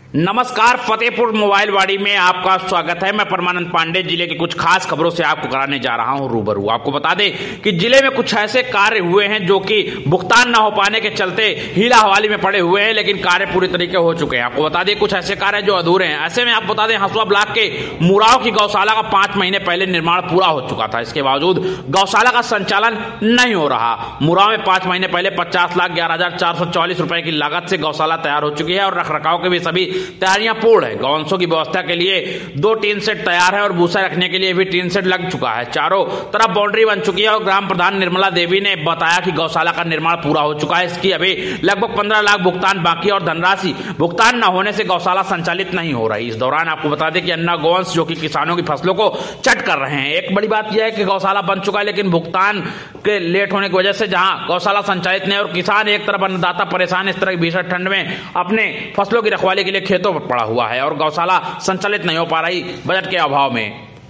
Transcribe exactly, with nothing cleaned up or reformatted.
नमस्कार, फतेहपुर मोबाइल वाड़ी में आपका स्वागत है। मैं परमानंद पांडे जिले की कुछ खास खबरों से आपको कराने जा रहा हूं रूबरू। आपको बता दें कि जिले में कुछ ऐसे कार्य हुए हैं जो कि भुगतान न हो पाने के चलते हीला हवाली में पड़े हुए हैं, लेकिन कार्य पूरी तरीके हो चुके हैं। आपको बता दें कुछ ऐसे कार्य जो अधूरे हैं। ऐसे में आपको बता दें हसुआ ब्लॉक के मुराव की गौशाला का पांच महीने पहले निर्माण पूरा हो चुका था। इसके बावजूद गौशाला का संचालन नहीं हो रहा। मुराव में पांच महीने पहले पचास लाख ग्यारह हजार चार सौ चौलीस रुपए की लागत से गौशाला तैयार हो चुकी है और रखरखाव के भी सभी तैयारियां पूर्ण है। गौवंशों की व्यवस्था के लिए दो टीन सेट तैयार है और भूसा रखने के लिए भी टीन सेट लग चुका है। चारों तरफ बाउंड्री बन चुकी है और ग्राम प्रधान निर्मला देवी ने बताया कि गौशाला का निर्माण पूरा हो चुका है। इसकी अभी लगभग पंद्रह लाख भुगतान बाकी और धनराशि भुगतान न होने से गौशाला संचालित नहीं हो रही। इस दौरान आपको बता दें कि अन्ना गौवंश जो कि किसानों की फसलों को चट कर रहे हैं। एक बड़ी बात यह है कि गौशाला बन चुका है, लेकिन भुगतान के लेट होने की वजह से जहां गौशाला संचालित नहीं और किसान एक तरफ अन्नदाता परेशान, इस तरह की भीषण ठंड में अपने फसलों की रखवाली के लिए खेतों पर पड़ा हुआ है और गौशाला संचालित नहीं हो पा रही बजट के अभाव में।